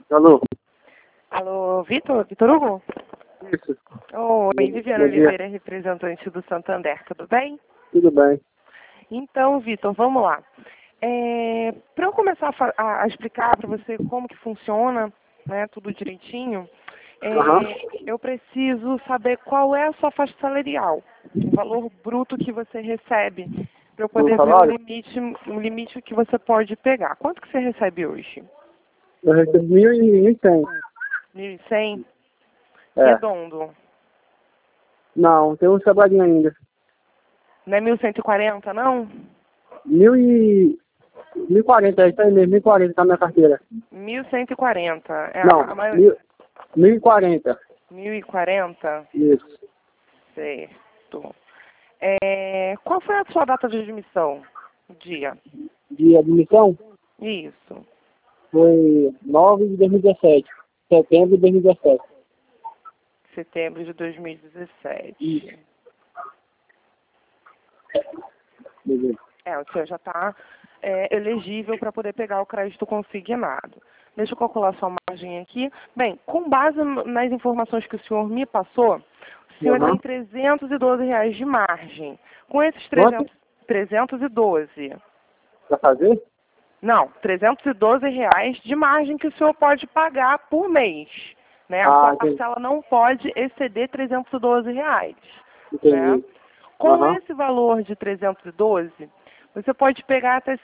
Alô? Alô, Vitor Hugo? Isso. Oi, Viviane Bom dia. Oliveira, representante do Santander, tudo bem? Tudo bem. Então, Vitor, vamos lá. Para eu começar a explicar para você como que funciona, né, tudo direitinho, Aham. eu preciso saber qual é a sua faixa salarial, o valor bruto que você recebe, para eu O poder ver salário? o limite que você pode pegar. Quanto que você recebe hoje? Eu recebo 1.100. 1.100? É. Redondo. Não, tem um sobradinho ainda. Não é 1.140, não? 1.040, isso aí mesmo, 1.040 tá na minha carteira. 1.140. Não, A maioria. 1.040. 1.040? Isso. Certo. Qual foi a sua data de admissão? O dia? De admissão Isso. foi 9 de 2017. Setembro de 2017. Setembro de 2017. Isso. Beleza. O senhor já está elegível para poder pegar o crédito consignado. Deixa eu calcular sua margem aqui. Bem, com base nas informações que o senhor me passou, o senhor Aham. tem R$ 312 de margem. Com esses Quanto? 312. Pra fazer? Não, R$ 312 de margem que o senhor pode pagar por mês. Né? A sua Entendi. parcela não pode exceder R$ 312. Né? Entendi. Com Aham. esse valor de 312, você pode pegar até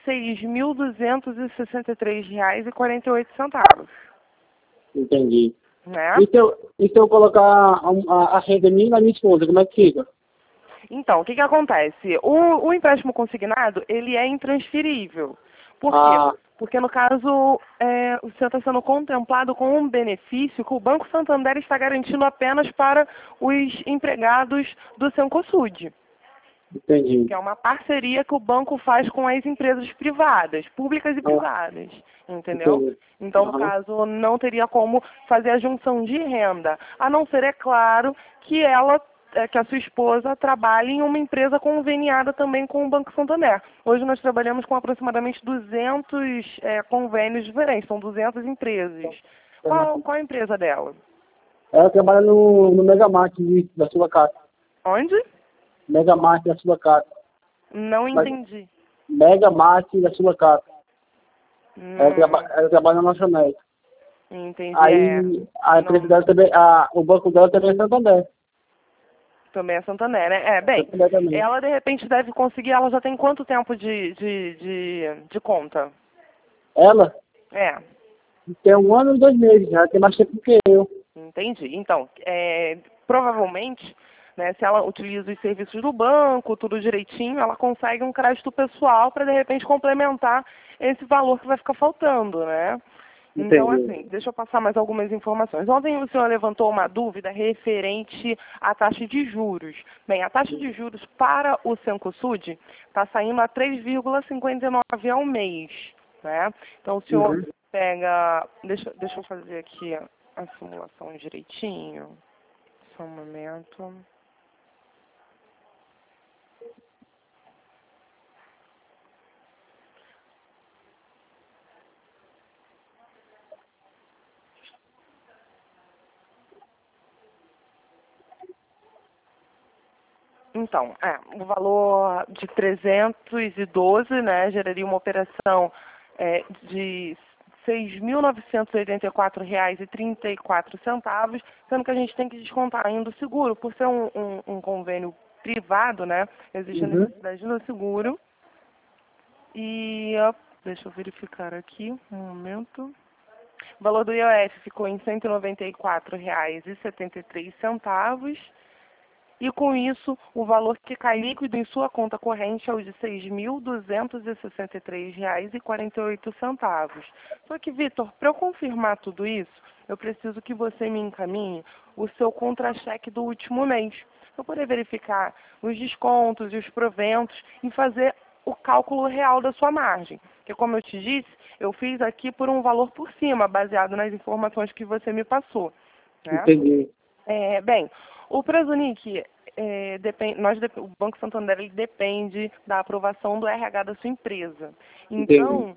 R$ 6.263,48. Entendi. Né? E se eu colocar a renda minha e da minha esposa, como é que fica? Então, o que acontece? O empréstimo consignado, ele é intransferível. Por quê? Ah, Porque, no caso, o senhor está sendo contemplado com um benefício que o Banco Santander está garantindo apenas para os empregados do Cencosud, entendi. que é uma parceria que o banco faz com as empresas privadas, públicas e Ah, privadas, entendeu? entendi. Então, no Aham. caso, não teria como fazer a junção de renda, a não ser, é claro, que que a sua esposa trabalhe em uma empresa conveniada também com o Banco Santander. Hoje nós trabalhamos com aproximadamente 200 convênios diferentes, são 200 empresas. Qual a empresa dela? Ela trabalha no Megamart da sua casa. Onde? Megamart da sua casa. Não Mas, entendi. Megamart da sua casa. Não Ela trabalha na lanchonete. entendi. Aí a empresa Não. dela também, o banco dela também é Santander. Também é Santander, né? Bem, Santander também. ela de repente deve conseguir, ela já tem quanto tempo de conta? Ela É, tem 1 ano e 2 meses, já tem mais tempo que eu. entendi. Então, provavelmente, né, se ela utiliza os serviços do banco, tudo direitinho, ela consegue um crédito pessoal para de repente complementar esse valor que vai ficar faltando, né? Então, Entendi. assim, deixa eu passar mais algumas informações. Ontem o senhor levantou uma dúvida referente à taxa de juros. Bem, a taxa de juros para o Cencosud está saindo a 3,59 ao mês, né? Então, o senhor Uhum. pega... Deixa eu fazer aqui a simulação direitinho. Só um momento. Então, o valor de 312, né, geraria uma operação de R$ 6.984,34, sendo que a gente tem que descontar ainda o seguro, por ser um convênio privado, né, existe a Uhum. necessidade do seguro. E, deixa eu verificar aqui, um momento. O valor do IOF ficou em R$ 194,73. E com isso, o valor que cai líquido em sua conta corrente é o de R$ 6.263,48. Só que, Vitor, para eu confirmar tudo isso, eu preciso que você me encaminhe o seu contra-cheque do último mês, para eu poder verificar os descontos e os proventos e fazer o cálculo real da sua margem. Porque, como eu te disse, eu fiz aqui por um valor por cima, baseado nas informações que você me passou, né? Entendi. Bem, o Prasunic, o Banco Santander ele depende da aprovação do RH da sua empresa. Entendi. Então,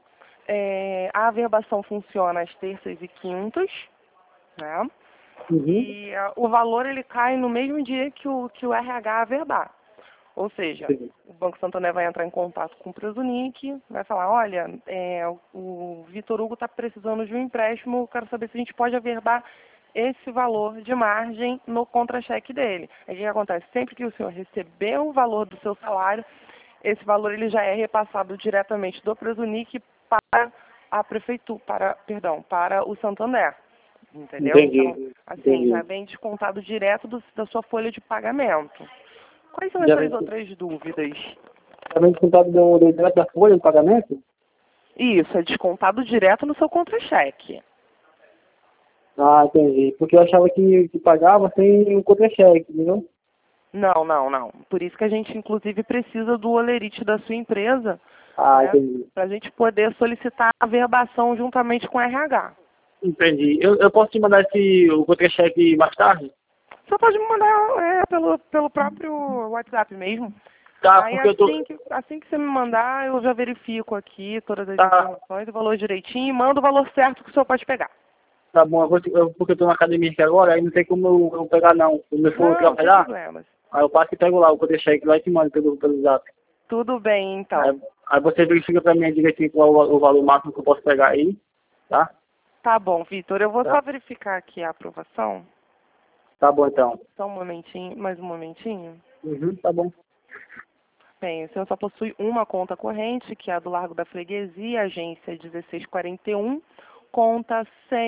A averbação funciona às terças e quintas, né? Uhum. E o valor ele cai no mesmo dia que o RH averbar. Ou seja, Sim. o Banco Santander vai entrar em contato com o Presunic, vai falar, olha, o Vitor Hugo está precisando de um empréstimo, quero saber se a gente pode averbar esse valor de margem no contra-cheque dele. Aí o que acontece? Sempre que o senhor receber o valor do seu salário, esse valor ele já é repassado diretamente do Presunic para a prefeitura, para o Santander. Entendeu? Entendi. Então, assim, Entendi. já vem descontado direto da sua folha de pagamento. Quais são Já essas vem, outras dúvidas? já vem descontado do direto da folha do pagamento? Isso, é descontado direto no seu contra-cheque. Ah, entendi. Porque eu achava que pagava sem o contra-cheque, entendeu? Não, não, não. Por isso que a gente, inclusive, precisa do holerite da sua empresa, Ah, né? entendi. Para a gente poder solicitar a verbação juntamente com o RH. Entendi. Eu posso te mandar o contra-cheque mais tarde? Você pode me mandar pelo próprio WhatsApp mesmo. Tá, Aí porque eu tô... assim que você me mandar, eu já verifico aqui todas as Tá, informações, o valor direitinho e mando o valor certo que o senhor pode pegar. tá bom. Porque eu tô na academia aqui agora, aí não tem como eu pegar, não. Quando eu for Não, sem trabalhar, problemas. aí eu passo e pego lá o contra-cheque lá e te mando pelo zap. Tudo bem, então. Aí você verifica pra mim direitinho qual é o valor máximo que eu posso pegar aí, tá? Tá bom, Vitor. Eu vou Tá. só verificar aqui a aprovação. Tá bom, então. Só um momentinho, mais um momentinho. Uhum, tá bom. Bem, o senhor só possui uma conta corrente, que é a do Largo da Freguesia, agência 1641, conta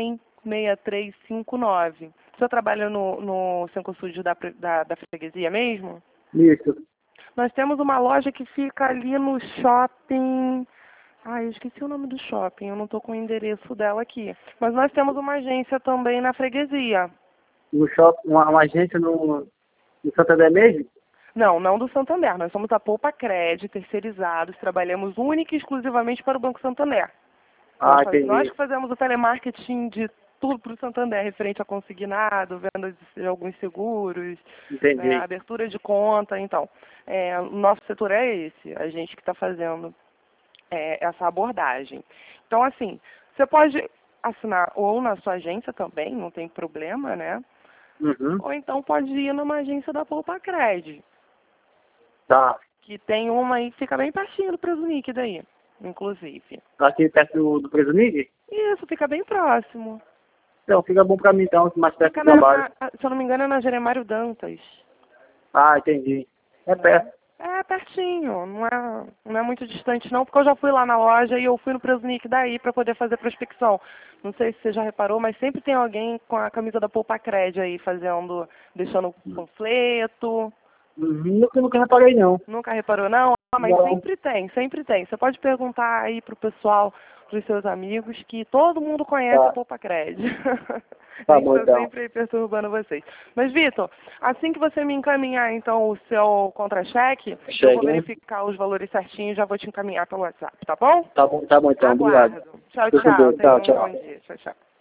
1006359. O senhor trabalha no Centro Estúdio da Freguesia mesmo? Isso. Nós temos uma loja que fica ali no shopping... eu esqueci o nome do shopping, eu não estou com o endereço dela aqui. Mas nós temos uma agência também na Freguesia. No shopping, uma agência no Santander mesmo? Não, não do Santander. Nós somos a Poupa Cred, terceirizados, trabalhamos única e exclusivamente para o Banco Santander. Ah, Nós entendi. que fazemos o telemarketing de tudo para o Santander, referente a consignado, venda de alguns seguros, Entendi. abertura de conta. Então, o nosso setor é esse, a gente que está fazendo essa abordagem. Então, assim, você pode assinar ou na sua agência também, não tem problema, né? Uhum. Ou então pode ir numa agência da Poupa Cred. Tá. Que tem uma aí que fica bem pertinho do Presunic daí, inclusive. Aqui perto do Presunic? Isso, fica bem próximo. Então, fica bom pra mim, então, mais perto Fica do trabalho. se eu não me engano, é na Jeremário Dantas. Ah, entendi. É perto. É pertinho, não é muito distante não, porque eu já fui lá na loja e eu fui no Presunic daí para poder fazer prospecção. Não sei se você já reparou, mas sempre tem alguém com a camisa da Poupa Cred aí deixando panfleto. Uhum. Eu nunca reparei, não. Nunca reparou, não? Mas Não. sempre tem, sempre tem. Você pode perguntar aí pro pessoal, pros seus amigos, que todo mundo conhece Tá. a Poupa Cred. Tá A gente bom, tá então. sempre aí perturbando vocês. Mas, Vitor, assim que você me encaminhar, então, o seu contra-cheque, eu vou Cheque, né? verificar os valores certinhos e já vou te encaminhar pelo WhatsApp, tá bom? Tá bom, então. Obrigado. Aguardo. Tchau, Fica com tchau. Deus. Tenha Tchau, um tchau. bom dia. Tchau, tchau.